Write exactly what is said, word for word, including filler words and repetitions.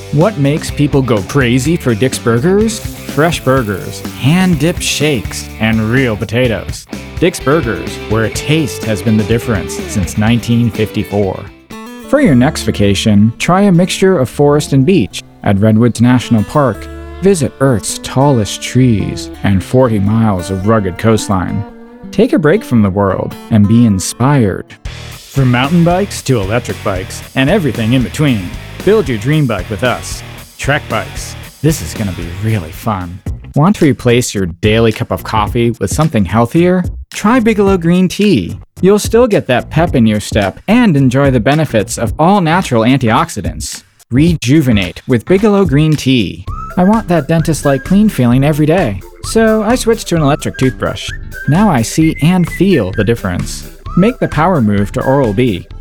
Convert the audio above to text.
What makes people go crazy for Dick's Burgers? Fresh burgers, hand-dipped shakes, and real potatoes. Dick's Burgers, where taste has been the difference since nineteen fifty-four. For your next vacation, try a mixture of forest and beach. At Redwoods National Park, visit Earth's tallest trees and forty miles of rugged coastline. Take a break from the world and be inspired. From mountain bikes to electric bikes and everything in between, build your dream bike with us. Trek Bikes. This is going to be really fun. Want to replace your daily cup of coffee with something healthier? Try Bigelow Green Tea. You'll still get that pep in your step and enjoy the benefits of all-natural antioxidants. Rejuvenate with Bigelow Green Tea. I want that dentist-like clean feeling every day, so I switched to an electric toothbrush. Now I see and feel the difference. Make the power move to Oral-B.